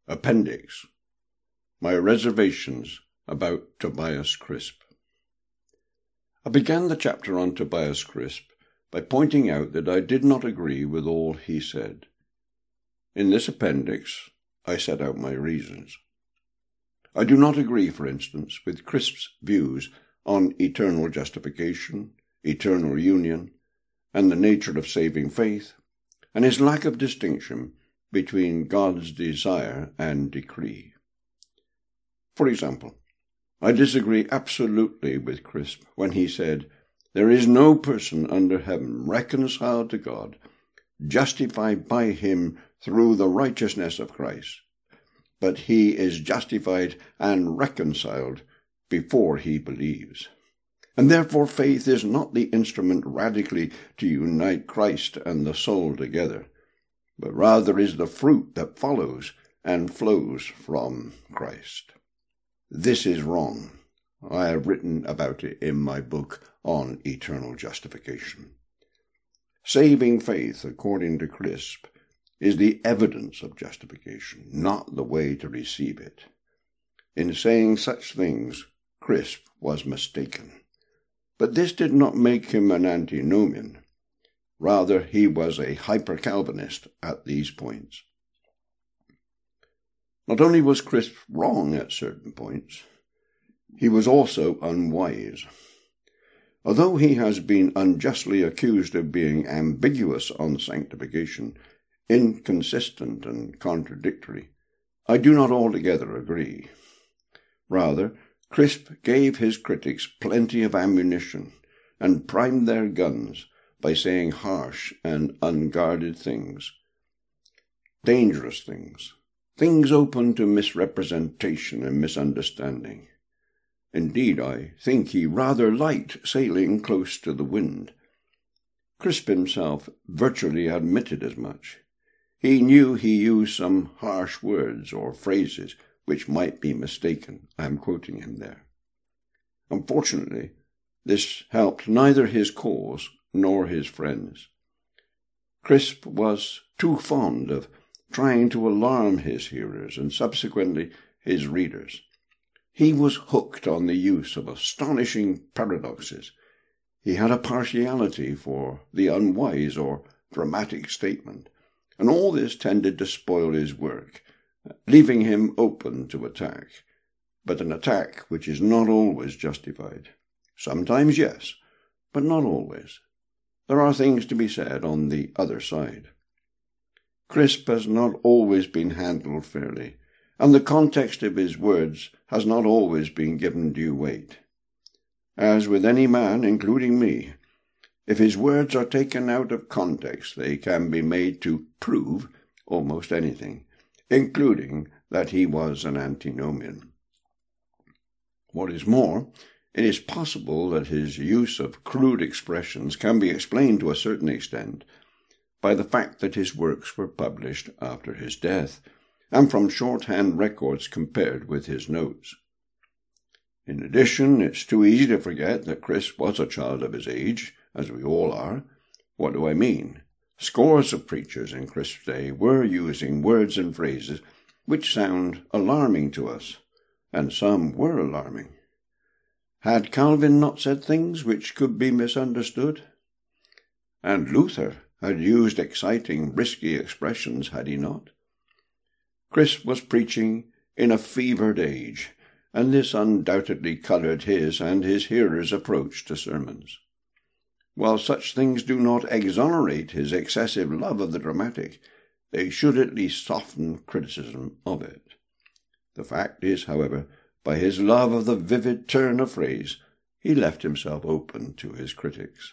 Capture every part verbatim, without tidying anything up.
Appendix: My reservations about Tobias Crisp. I began the chapter on Tobias Crisp by pointing out that I did not agree with all he said. In this appendix, I set out my reasons. I do not agree, for instance, with Crisp's views on eternal justification, eternal union, and the nature of saving faith, and his lack of distinction between God's desire and decree. For example, I disagree absolutely with Crisp when he said, "There is no person under heaven reconciled to God, justified by him through the righteousness of Christ, but he is justified and reconciled before he believes. And therefore faith is not the instrument radically to unite Christ and the soul together, but rather is the fruit that follows and flows from Christ." This is wrong. I have written about it in my book on eternal justification. Saving faith, according to Crisp, is the evidence of justification, not the way to receive it. In saying such things, Crisp was mistaken. But this did not make him an antinomian. Rather, he was a hyper-Calvinist at these points. Not only was Crisp wrong at certain points, he was also unwise. Although he has been unjustly accused of being ambiguous on sanctification, inconsistent and contradictory, I do not altogether agree. Rather, Crisp gave his critics plenty of ammunition and primed their guns by saying harsh and unguarded things, dangerous things, things open to misrepresentation and misunderstanding. Indeed, I think he rather liked sailing close to the wind. Crisp himself virtually admitted as much. He knew he used some harsh words or phrases which might be mistaken. I am quoting him there. Unfortunately, this helped neither his cause nor his friends. Crisp was too fond of trying to alarm his hearers and subsequently his readers. He was hooked on the use of astonishing paradoxes. He had a partiality for the unwise or dramatic statement, and all this tended to spoil his work, leaving him open to attack, but an attack which is not always justified. Sometimes, yes, but not always. There are things to be said on the other side. Crisp has not always been handled fairly, and the context of his words has not always been given due weight. As with any man, including me, if his words are taken out of context, they can be made to prove almost anything, including that he was an antinomian. What is more, it is possible that his use of crude expressions can be explained to a certain extent by the fact that his works were published after his death, and from shorthand records compared with his notes. In addition, it's too easy to forget that Crisp was a child of his age, as we all are. What do I mean? Scores of preachers in Crisp's day were using words and phrases which sound alarming to us, and some were alarming. Had Calvin not said things which could be misunderstood? And Luther had used exciting, risky expressions, had he not? Crisp was preaching in a fevered age, and this undoubtedly coloured his and his hearers' approach to sermons. While such things do not exonerate his excessive love of the dramatic, they should at least soften criticism of it. The fact is, however, by his love of the vivid turn of phrase, he left himself open to his critics.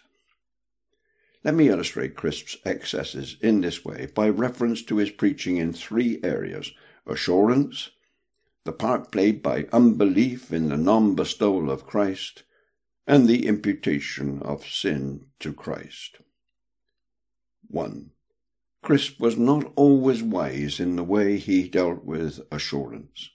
Let me illustrate Crisp's excesses in this way by reference to his preaching in three areas: assurance, the part played by unbelief in the non-bestowal of Christ, and the imputation of sin to Christ. one. Crisp was not always wise in the way he dealt with assurance.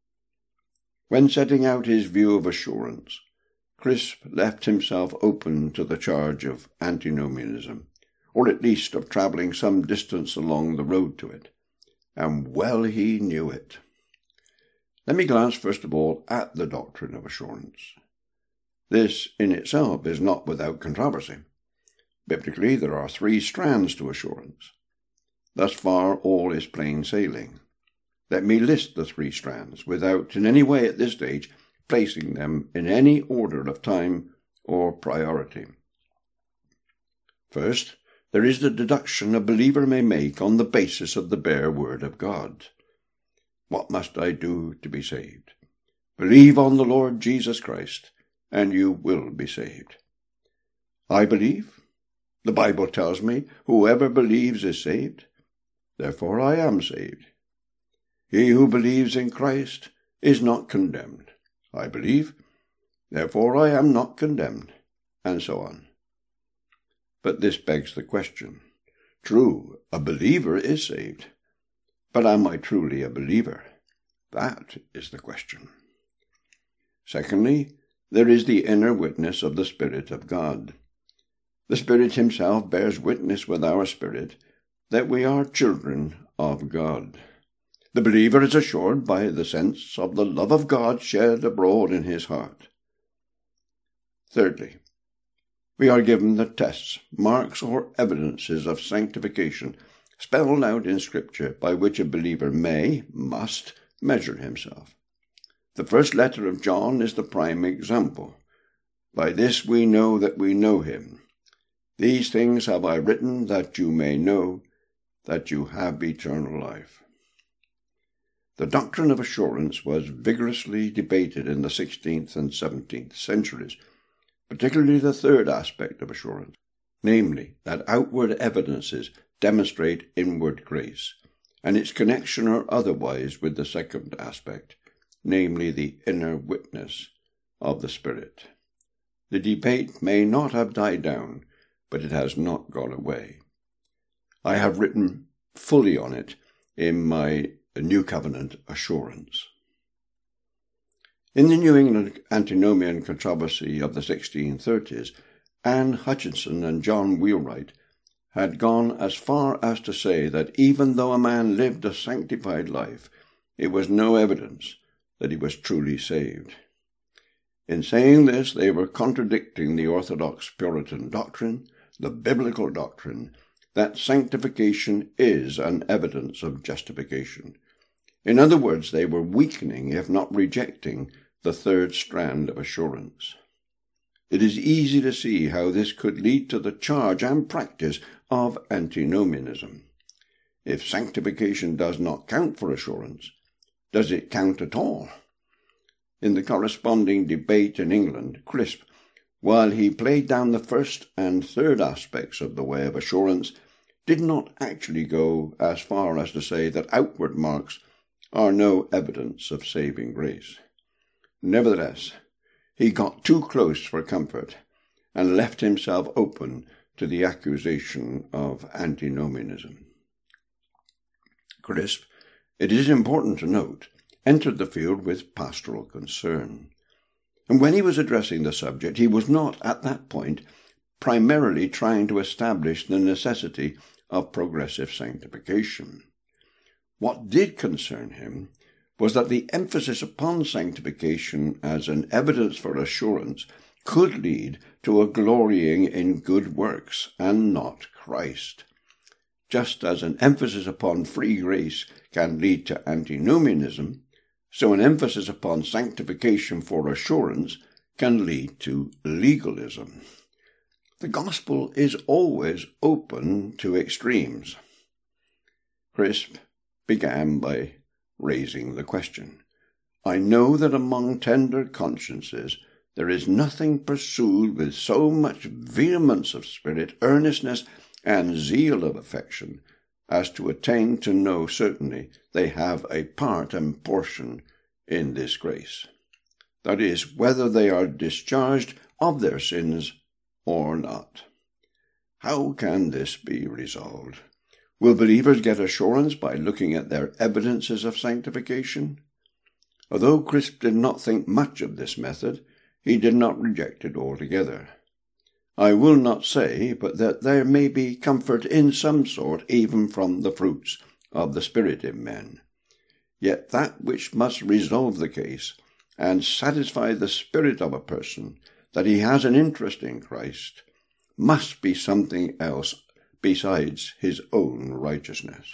When setting out his view of assurance, Crisp left himself open to the charge of antinomianism, or at least of travelling some distance along the road to it, and well he knew it. Let me glance first of all at the doctrine of assurance. This in itself is not without controversy. Biblically, there are three strands to assurance. Thus far, all is plain sailing. Let me list the three strands, without in any way at this stage placing them in any order of time or priority. First, there is the deduction a believer may make on the basis of the bare word of God. What must I do to be saved? Believe on the Lord Jesus Christ, and you will be saved. I believe. The Bible tells me, whoever believes is saved. Therefore I am saved. He who believes in Christ is not condemned. I believe. Therefore I am not condemned. And so on. But this begs the question. True, a believer is saved. But am I truly a believer? That is the question. Secondly, there is the inner witness of the Spirit of God. The Spirit himself bears witness with our spirit that we are children of God. The believer is assured by the sense of the love of God shed abroad in his heart. Thirdly, we are given the tests, marks, or evidences of sanctification spelled out in Scripture by which a believer may, must, measure himself. The first letter of John is the prime example. By this we know that we know him. These things have I written that you may know that you have eternal life. The doctrine of assurance was vigorously debated in the sixteenth and seventeenth centuries, particularly the third aspect of assurance, namely, that outward evidences demonstrate inward grace, and its connection or otherwise with the second aspect, namely the inner witness of the Spirit. The debate may not have died down, but it has not gone away. I have written fully on it in my New Covenant Assurance. In the New England antinomian controversy of the sixteen thirties, Anne Hutchinson and John Wheelwright had gone as far as to say that even though a man lived a sanctified life, it was no evidence that he was truly saved. In saying this, they were contradicting the orthodox Puritan doctrine, the biblical doctrine, that sanctification is an evidence of justification. In other words, they were weakening, if not rejecting, the third strand of assurance. It is easy to see how this could lead to the charge and practice of antinomianism. If sanctification does not count for assurance, does it count at all? In the corresponding debate in England, Crisp, while he played down the first and third aspects of the way of assurance, did not actually go as far as to say that outward marks are no evidence of saving grace. Nevertheless, he got too close for comfort and left himself open to the accusation of antinomianism. Crisp, it is important to note, entered the field with pastoral concern. And when he was addressing the subject, he was not, at that point, primarily trying to establish the necessity of progressive sanctification. What did concern him was that the emphasis upon sanctification as an evidence for assurance could lead to a glorying in good works and not Christ. Just as an emphasis upon free grace can lead to antinomianism, so an emphasis upon sanctification for assurance can lead to legalism. The gospel is always open to extremes. Crisp began by raising the question. I know that among tender consciences there is nothing pursued with so much vehemence of spirit, earnestness, and zeal of affection, as to attain to know certainly they have a part and portion in this grace. That is, whether they are discharged of their sins or not. How can this be resolved? Will believers get assurance by looking at their evidences of sanctification? Although Crisp did not think much of this method, he did not reject it altogether. I will not say but that there may be comfort in some sort even from the fruits of the Spirit in men. Yet that which must resolve the case and satisfy the spirit of a person that he has an interest in Christ must be something else besides his own righteousness.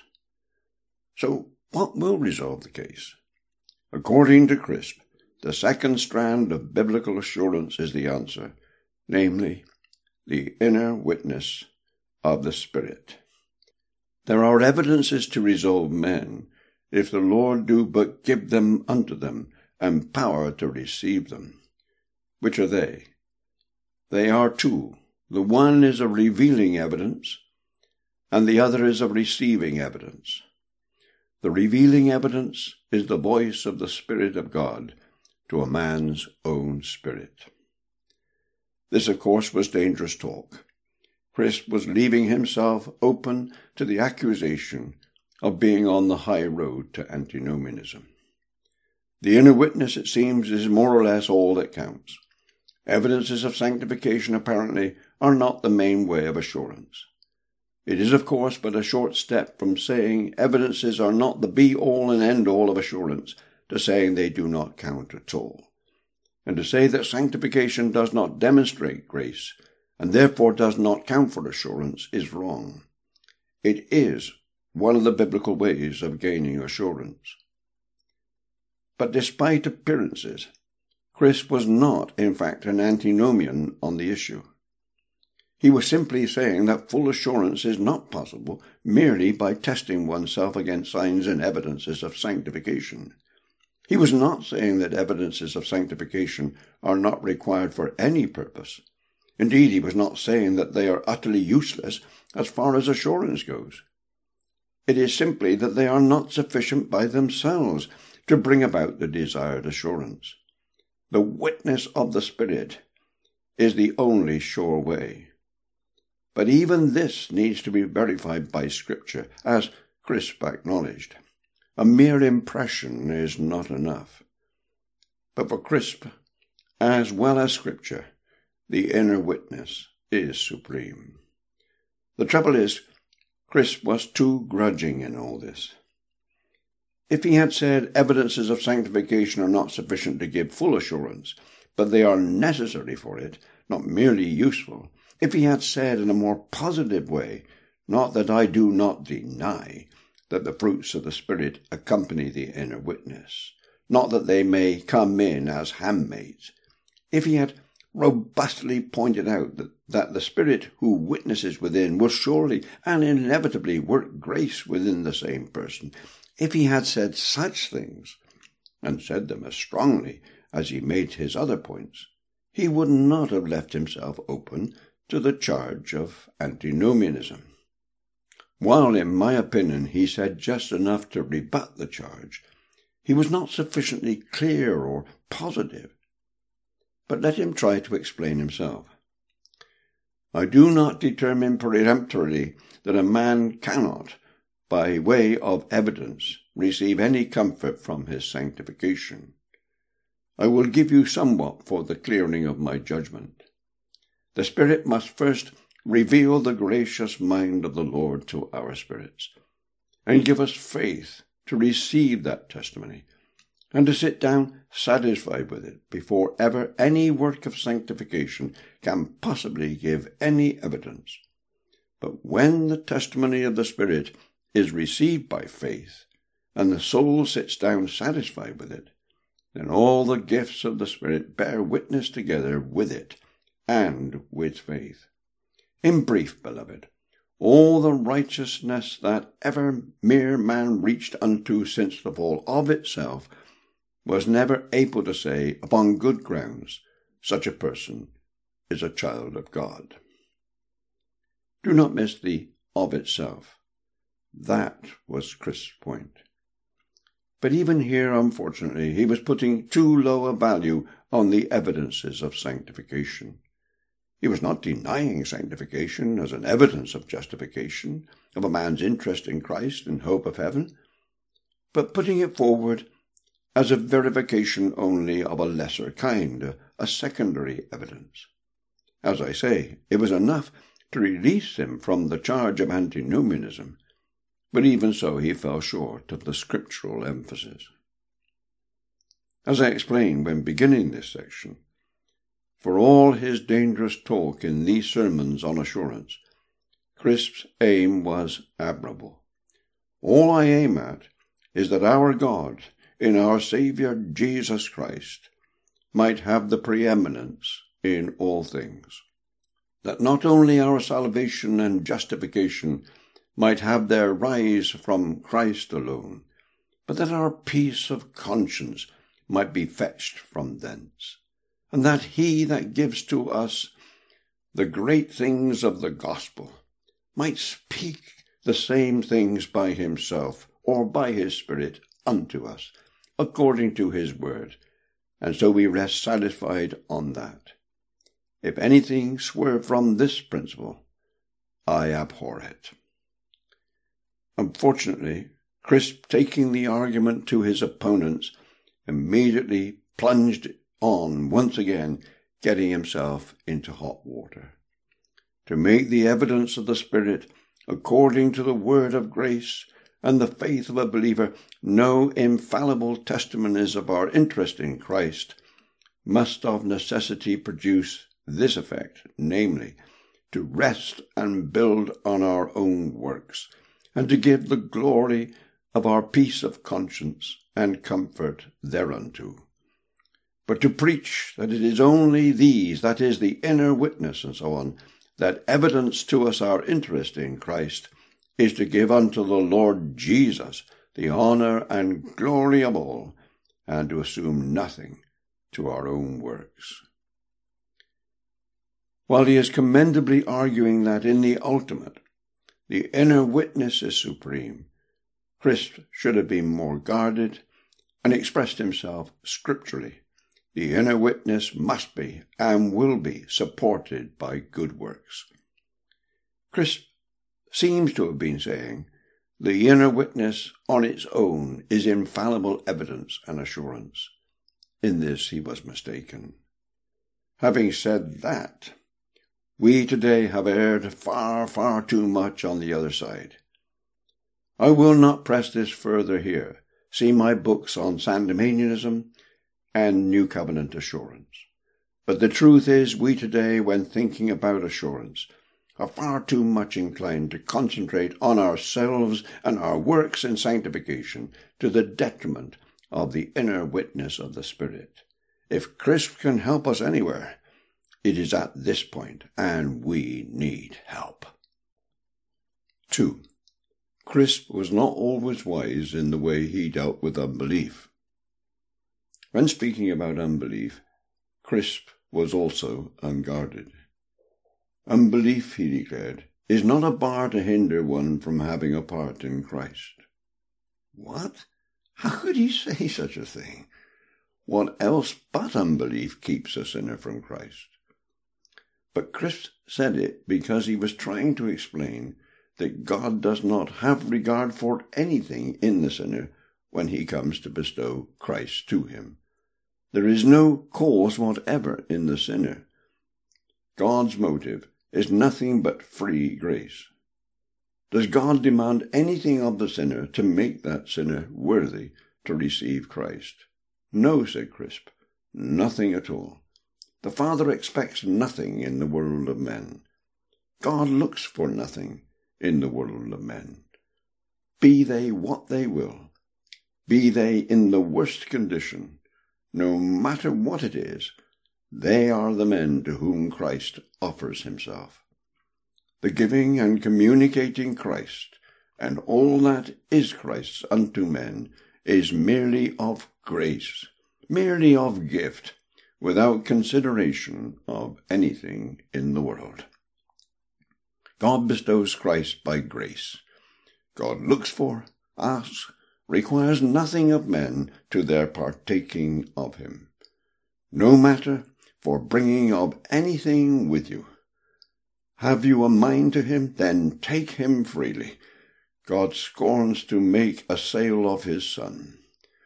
So what will resolve the case? According to Crisp, the second strand of biblical assurance is the answer, namely, the inner witness of the Spirit. There are evidences to resolve men, if the Lord do but give them unto them, and power to receive them. Which are they? They are two. The one is a revealing evidence, and the other is a receiving evidence. The revealing evidence is the voice of the Spirit of God to a man's own spirit. This, of course, was dangerous talk. Crisp was leaving himself open to the accusation of being on the high road to antinomianism. The inner witness, it seems, is more or less all that counts. Evidences of sanctification, apparently, are not the main way of assurance. It is, of course, but a short step from saying evidences are not the be-all and end-all of assurance to saying they do not count at all. And to say that sanctification does not demonstrate grace, and therefore does not count for assurance, is wrong. It is one of the biblical ways of gaining assurance. But despite appearances, Crisp was not, in fact, an antinomian on the issue. He was simply saying that full assurance is not possible merely by testing oneself against signs and evidences of sanctification. He was not saying that evidences of sanctification are not required for any purpose. Indeed, he was not saying that they are utterly useless as far as assurance goes. It is simply that they are not sufficient by themselves to bring about the desired assurance. The witness of the Spirit is the only sure way. But even this needs to be verified by Scripture, as Crisp acknowledged. A mere impression is not enough. But for Crisp, as well as Scripture, the inner witness is supreme. The trouble is, Crisp was too grudging in all this. If he had said evidences of sanctification are not sufficient to give full assurance, but they are necessary for it, not merely useful, if he had said in a more positive way, not that I do not deny that the fruits of the Spirit accompany the inner witness, not that they may come in as handmaids, if he had robustly pointed out that, that the Spirit who witnesses within will surely and inevitably work grace within the same person, if he had said such things, and said them as strongly as he made his other points, he would not have left himself open to the charge of antinomianism. While, in my opinion, he said just enough to rebut the charge, he was not sufficiently clear or positive. But let him try to explain himself. I do not determine peremptorily that a man cannot, by way of evidence, receive any comfort from his sanctification. I will give you somewhat for the clearing of my judgment. The Spirit must first reveal the gracious mind of the Lord to our spirits, and give us faith to receive that testimony, and to sit down satisfied with it before ever any work of sanctification can possibly give any evidence. But when the testimony of the Spirit is received by faith, and the soul sits down satisfied with it, then all the gifts of the Spirit bear witness together with it and with faith. In brief, beloved, all the righteousness that ever mere man reached unto since the fall of itself was never able to say, upon good grounds, such a person is a child of God. Do not miss the of itself. That was Crisp's point. But even here, unfortunately, he was putting too low a value on the evidences of sanctification. He was not denying sanctification as an evidence of justification, of a man's interest in Christ and hope of heaven, but putting it forward as a verification only of a lesser kind, a secondary evidence. As I say, it was enough to release him from the charge of antinomianism, but even so he fell short of the scriptural emphasis. As I explained when beginning this section, for all his dangerous talk in these sermons on assurance, Crisp's aim was admirable. All I aim at is that our God, in our Saviour Jesus Christ, might have the preeminence in all things, that not only our salvation and justification might have their rise from Christ alone, but that our peace of conscience might be fetched from thence, and that he that gives to us the great things of the gospel might speak the same things by himself or by his Spirit unto us, according to his word, and so we rest satisfied on that. If anything swerve from this principle, I abhor it. Unfortunately, Crisp, taking the argument to his opponents, immediately plunged on once again, getting himself into hot water. To make the evidence of the Spirit, according to the word of grace and the faith of a believer, no infallible testimonies of our interest in Christ, must of necessity produce this effect, namely, to rest and build on our own works, and to give the glory of our peace of conscience and comfort thereunto. But to preach that it is only these, that is, the inner witness and so on, that evidence to us our interest in Christ, is to give unto the Lord Jesus the honour and glory of all, and to assume nothing to our own works. While he is commendably arguing that in the ultimate, the inner witness is supreme, Crisp should have been more guarded and expressed himself scripturally. The inner witness must be and will be supported by good works. Crisp seems to have been saying the inner witness on its own is infallible evidence and assurance. In this he was mistaken. Having said that, we today have erred far, far too much on the other side. I will not press this further here. See my books on Sandemanianism and New Covenant assurance. But the truth is, we today, when thinking about assurance, are far too much inclined to concentrate on ourselves and our works in sanctification to the detriment of the inner witness of the Spirit. If Crisp can help us anywhere, it is at this point, and we need help. Two. Crisp was not always wise in the way he dealt with unbelief. When speaking about unbelief, Crisp was also unguarded. Unbelief, he declared, is not a bar to hinder one from having a part in Christ. What? How could he say such a thing? What else but unbelief keeps a sinner from Christ? But Crisp said it because he was trying to explain that God does not have regard for anything in the sinner when he comes to bestow Christ to him. There is no cause whatever in the sinner. God's motive is nothing but free grace. Does God demand anything of the sinner to make that sinner worthy to receive Christ? No, said Crisp, nothing at all. The Father expects nothing in the world of men. God looks for nothing in the world of men. Be they what they will, be they in the worst condition, no matter what it is, they are the men to whom Christ offers himself. The giving and communicating Christ, and all that is Christ's unto men, is merely of grace, merely of gift, without consideration of anything in the world. God bestows Christ by grace. God looks for, asks, requires nothing of men to their partaking of him. No matter for bringing of anything with you. Have you a mind to him? Then take him freely. God scorns to make a sale of his Son.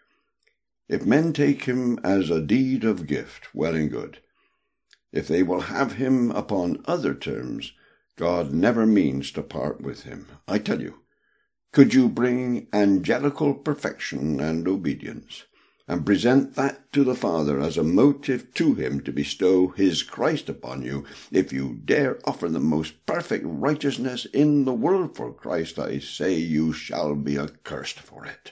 If men take him as a deed of gift, well and good. If they will have him upon other terms, God never means to part with him. I tell you, could you bring angelical perfection and obedience, and present that to the Father as a motive to him to bestow his Christ upon you, if you dare offer the most perfect righteousness in the world for Christ, I say you shall be accursed for it.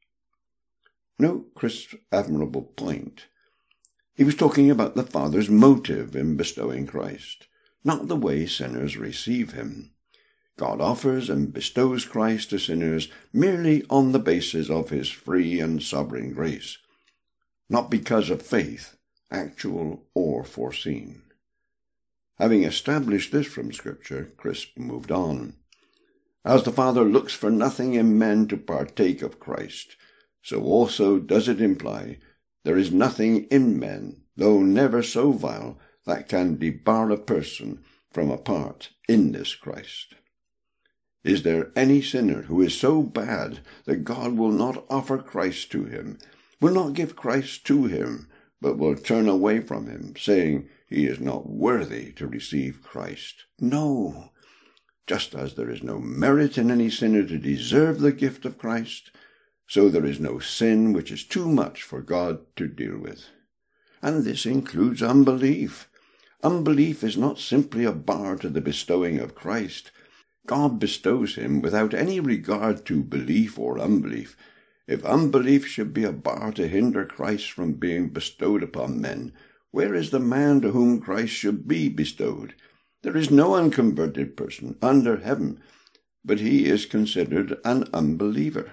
Note Crisp's admirable point. He was talking about the Father's motive in bestowing Christ, not the way sinners receive him. God offers and bestows Christ to sinners merely on the basis of his free and sovereign grace, not because of faith, actual or foreseen. Having established this from Scripture, Crisp moved on. As the Father looks for nothing in men to partake of Christ, so also does it imply there is nothing in men, though never so vile, that can debar a person from a part in this Christ. Is there any sinner who is so bad that God will not offer Christ to him, will not give Christ to him, but will turn away from him, saying he is not worthy to receive Christ? No. Just as there is no merit in any sinner to deserve the gift of Christ, so there is no sin which is too much for God to deal with. And this includes unbelief. Unbelief is not simply a bar to the bestowing of Christ. God bestows him without any regard to belief or unbelief. If unbelief should be a bar to hinder Christ from being bestowed upon men, where is the man to whom Christ should be bestowed? There is no unconverted person under heaven, but he is considered an unbeliever.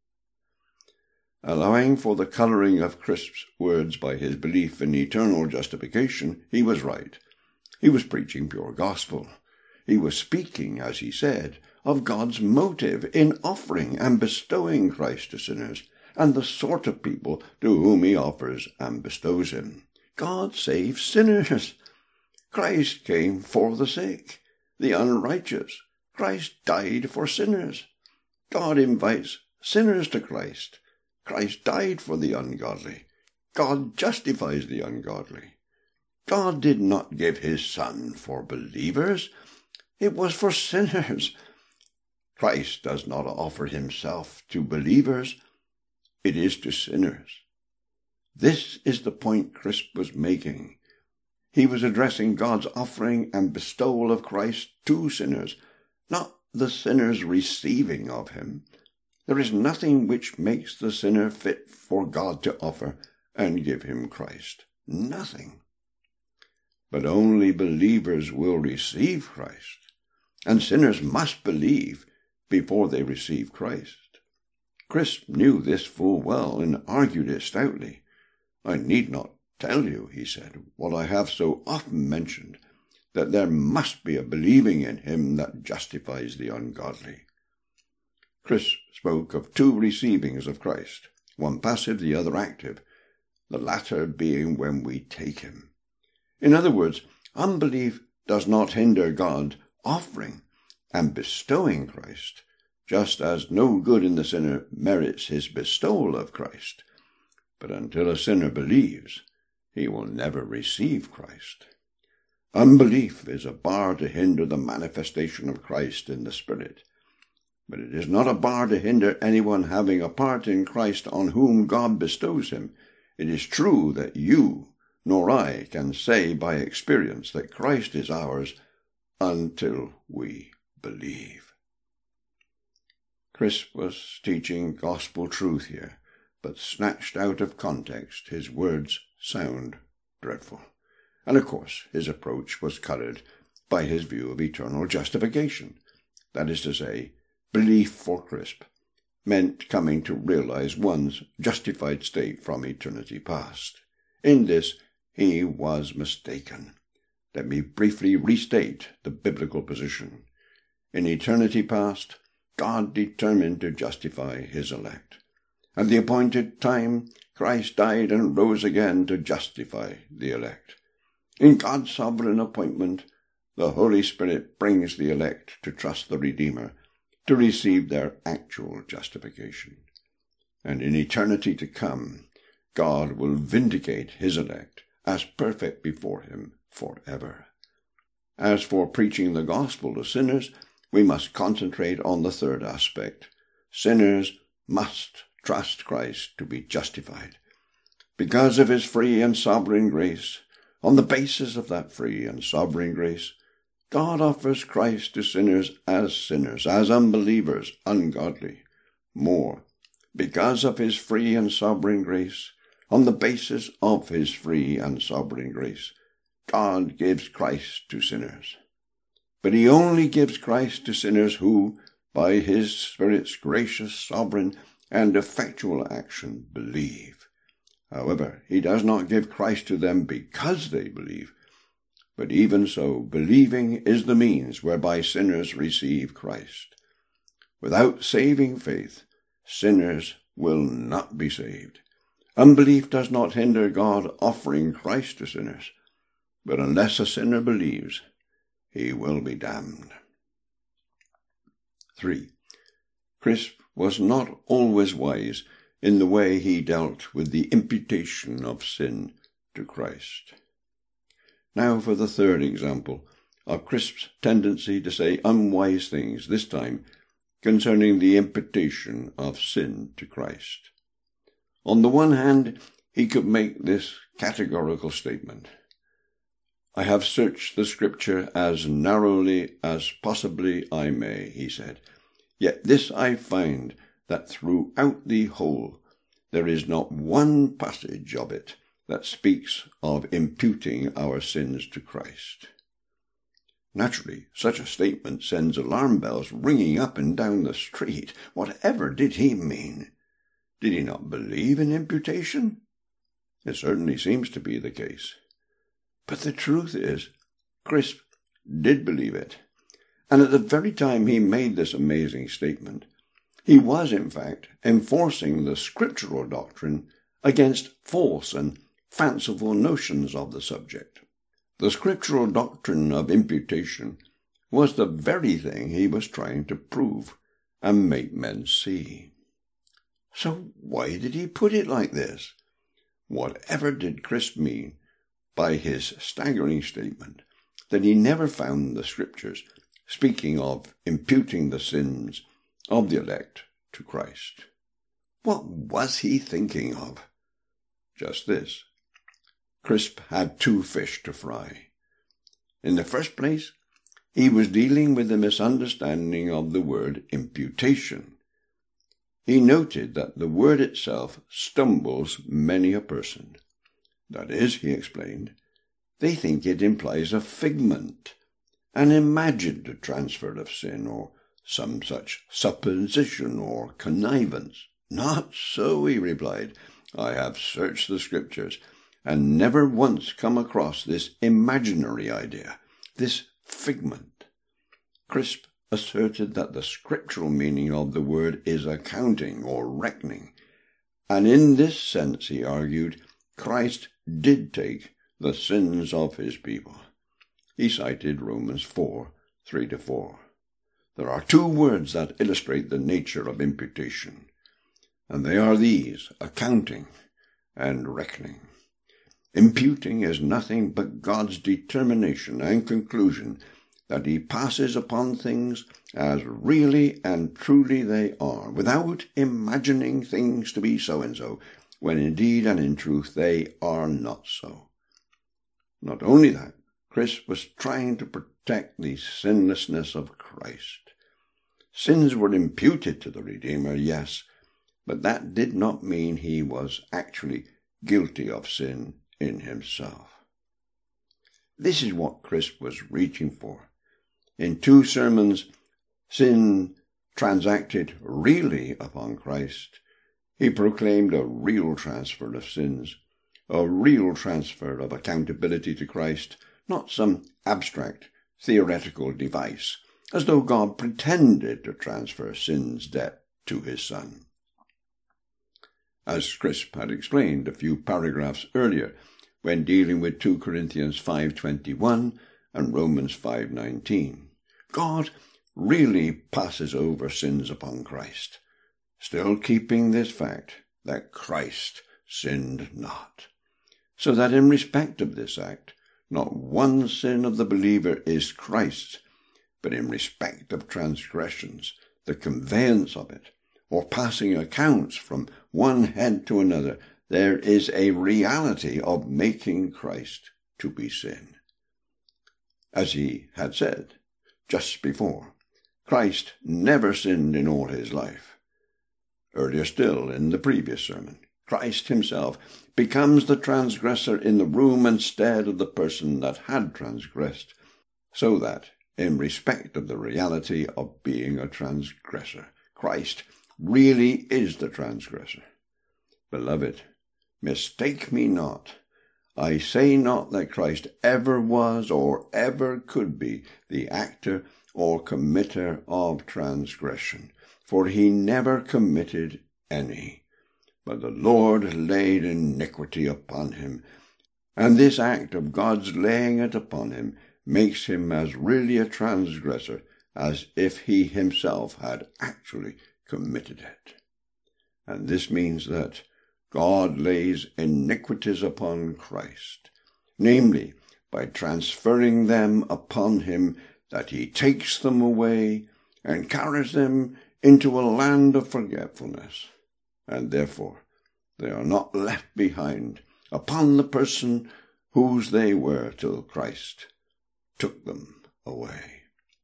Allowing for the colouring of Crisp's words by his belief in eternal justification, he was right. He was preaching pure gospel. He was speaking, as he said, of God's motive in offering and bestowing Christ to sinners, and the sort of people to whom he offers and bestows him. God saves sinners. Christ came for the sick, the unrighteous. Christ died for sinners. God invites sinners to Christ. Christ died for the ungodly. God justifies the ungodly. God did not give his Son for believers. It was for sinners. Christ does not offer himself to believers. It is to sinners. This is the point Crisp was making. He was addressing God's offering and bestowal of Christ to sinners, not the sinner's receiving of him. There is nothing which makes the sinner fit for God to offer and give him Christ. Nothing. But only believers will receive Christ, and sinners must believe before they receive Christ. Crisp knew this full well and argued it stoutly. I need not tell you, he said, what I have so often mentioned, that there must be a believing in him that justifies the ungodly. Crisp spoke of two receivings of Christ, one passive, the other active, the latter being when we take him. In other words, unbelief does not hinder God offering and bestowing Christ, just as no good in the sinner merits his bestowal of Christ. But until a sinner believes, he will never receive Christ. Unbelief is a bar to hinder the manifestation of Christ in the Spirit, but it is not a bar to hinder anyone having a part in Christ on whom God bestows him. It is true that you nor I can say by experience that Christ is ours until we believe. Crisp was teaching gospel truth here, but snatched out of context, his words sound dreadful. And of course, his approach was coloured by his view of eternal justification. That is to say, belief for Crisp meant coming to realize one's justified state from eternity past. In this, he was mistaken. Let me briefly restate the biblical position. In eternity past, God determined to justify his elect. At the appointed time, Christ died and rose again to justify the elect. In God's sovereign appointment, the Holy Spirit brings the elect to trust the Redeemer, to receive their actual justification. And in eternity to come, God will vindicate his elect as perfect before him forever. As for preaching the gospel to sinners, we must concentrate on the third aspect, sinners must trust Christ to be justified. Because of his free and sovereign grace, on the basis of that free and sovereign grace, God offers Christ to sinners as sinners, as unbelievers, ungodly. More, because of his free and sovereign grace, on the basis of his free and sovereign grace, God gives Christ to sinners. But he only gives Christ to sinners who, by his Spirit's gracious, sovereign, and effectual action, believe. However, he does not give Christ to them because they believe. But even so, believing is the means whereby sinners receive Christ. Without saving faith, sinners will not be saved. Unbelief does not hinder God offering Christ to sinners, but unless a sinner believes, he will be damned. three. Crisp was not always wise in the way he dealt with the imputation of sin to Christ. Now for the third example of Crisp's tendency to say unwise things, this time concerning the imputation of sin to Christ. On the one hand, he could make this categorical statement: I have searched the Scripture as narrowly as possibly I may, he said, yet this I find, that throughout the whole there is not one passage of it that speaks of imputing our sins to Christ. Naturally, such a statement sends alarm bells ringing up and down the street. Whatever did he mean? Did he not believe in imputation? It certainly seems to be the case. But the truth is, Crisp did believe it, and at the very time he made this amazing statement, he was, in fact, enforcing the scriptural doctrine against false and fanciful notions of the subject. The scriptural doctrine of imputation was the very thing he was trying to prove and make men see. So why did he put it like this? Whatever did Crisp mean by his staggering statement that he never found the Scriptures speaking of imputing the sins of the elect to Christ? What was he thinking of? Just this. Crisp had two fish to fry. In the first place, he was dealing with the misunderstanding of the word imputation. He noted that the word itself stumbles many a person. That is, he explained, they think it implies a figment, an imagined transfer of sin, or some such supposition or connivance. Not so, he replied. I have searched the Scriptures, and never once come across this imaginary idea, this figment. Crisp asserted that the scriptural meaning of the word is accounting or reckoning, and in this sense, he argued, Christ did take the sins of his people. He cited Romans four, three to four. There are two words that illustrate the nature of imputation, and they are these, accounting and reckoning. Imputing is nothing but God's determination and conclusion that he passes upon things as really and truly they are, without imagining things to be so-and-so, when indeed and in truth they are not so. Not only that, Crisp was trying to protect the sinlessness of Christ. Sins were imputed to the Redeemer, yes, but that did not mean he was actually guilty of sin in himself. This is what Crisp was reaching for. In two sermons, Sin Transacted Really upon Christ, he proclaimed a real transfer of sins, a real transfer of accountability to Christ, not some abstract theoretical device, as though God pretended to transfer sin's debt to his Son. As Crisp had explained a few paragraphs earlier, when dealing with two Corinthians five twenty-one and Romans five nineteen, God really passes over sins upon Christ, still keeping this fact that Christ sinned not, so that in respect of this act, not one sin of the believer is Christ's, but in respect of transgressions, the conveyance of it, or passing accounts from one head to another. There is a reality of making Christ to be sin. As he had said just before, Christ never sinned in all his life. Earlier still, in the previous sermon, Christ himself becomes the transgressor in the room instead of the person that had transgressed, so that, in respect of the reality of being a transgressor, Christ really is the transgressor. Beloved, mistake me not. I say not that Christ ever was or ever could be the actor or committer of transgression, for he never committed any. But the Lord laid iniquity upon him, and this act of God's laying it upon him makes him as really a transgressor as if he himself had actually committed it. And this means that God lays iniquities upon Christ, namely, by transferring them upon him, that he takes them away and carries them into a land of forgetfulness, and therefore they are not left behind upon the person whose they were till Christ took them away.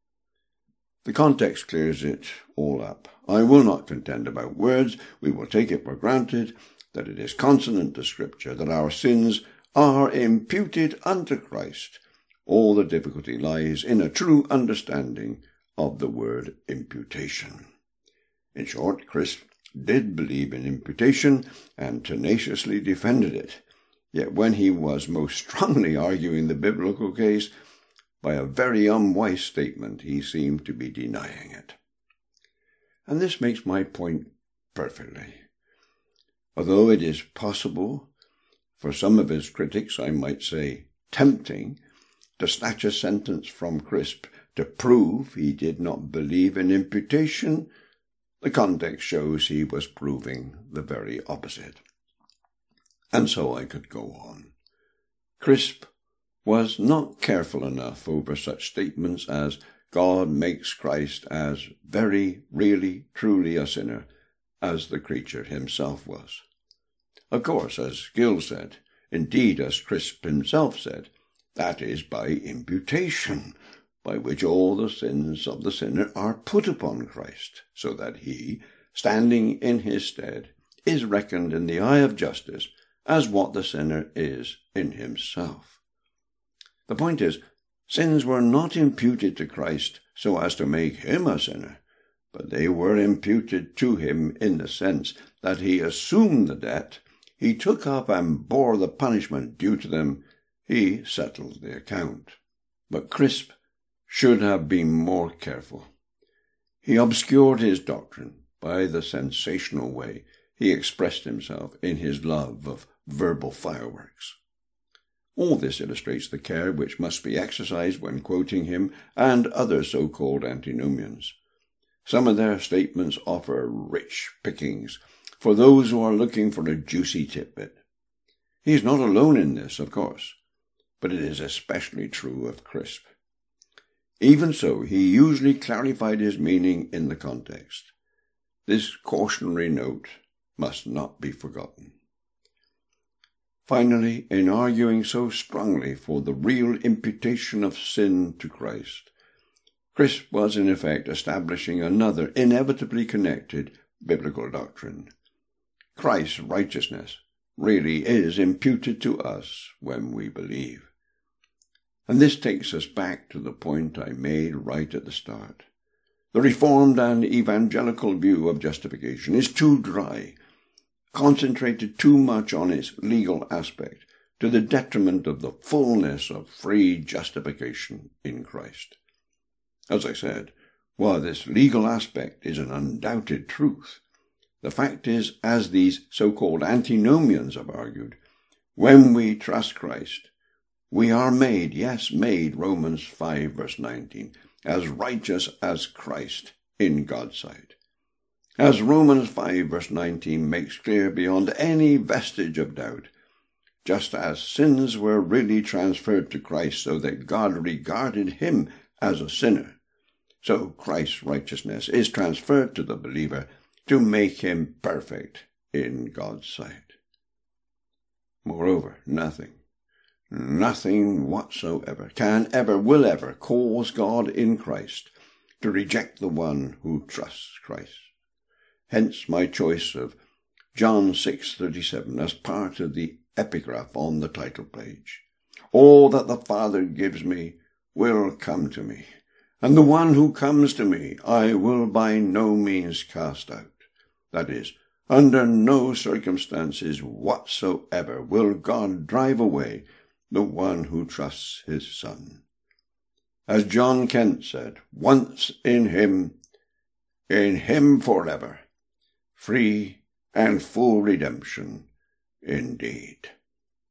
The context clears it all up. I will not contend about words. We will take it for granted that it is consonant to Scripture that our sins are imputed unto Christ. All the difficulty lies in a true understanding of the word imputation. In short, Crisp did believe in imputation and tenaciously defended it, yet when he was most strongly arguing the biblical case, by a very unwise statement he seemed to be denying it. And this makes my point perfectly. Although it is possible, for some of his critics, I might say tempting, to snatch a sentence from Crisp to prove he did not believe in imputation, the context shows he was proving the very opposite. And so I could go on. Crisp was not careful enough over such statements as God makes Christ as very, really, truly a sinner as the creature himself was. Of course, as Gill said, indeed as Crisp himself said, that is by imputation, by which all the sins of the sinner are put upon Christ, so that he, standing in his stead, is reckoned in the eye of justice as what the sinner is in himself. The point is, sins were not imputed to Christ so as to make him a sinner, but they were imputed to him in the sense that he assumed the debt, he took up and bore the punishment due to them, he settled the account. But Crisp should have been more careful. He obscured his doctrine by the sensational way he expressed himself in his love of verbal fireworks. All this illustrates the care which must be exercised when quoting him and other so-called antinomians. Some of their statements offer rich pickings for those who are looking for a juicy tidbit. He is not alone in this, of course, but it is especially true of Crisp. Even so, he usually clarified his meaning in the context. This cautionary note must not be forgotten. Finally, in arguing so strongly for the real imputation of sin to Christ, Crisp was in effect establishing another inevitably connected biblical doctrine. Christ's righteousness really is imputed to us when we believe. And this takes us back to the point I made right at the start. The Reformed and evangelical view of justification is too dry, concentrated too much on its legal aspect, to the detriment of the fullness of free justification in Christ. As I said, while this legal aspect is an undoubted truth, the fact is, as these so-called antinomians have argued, when we trust Christ, we are made, yes, made, Romans five verse nineteen, as righteous as Christ in God's sight. As Romans five verse nineteen makes clear beyond any vestige of doubt, just as sins were really transferred to Christ so that God regarded him as a sinner, so Christ's righteousness is transferred to the believer to make him perfect in God's sight. Moreover, nothing, nothing whatsoever can ever, will ever cause God in Christ to reject the one who trusts Christ. Hence my choice of John six thirty-seven as part of the epigraph on the title page. All that the Father gives me will come to me, and the one who comes to me I will by no means cast out. That is, under no circumstances whatsoever will God drive away the one who trusts his Son. As John Kent said, once in him, in him forever, free and full redemption indeed.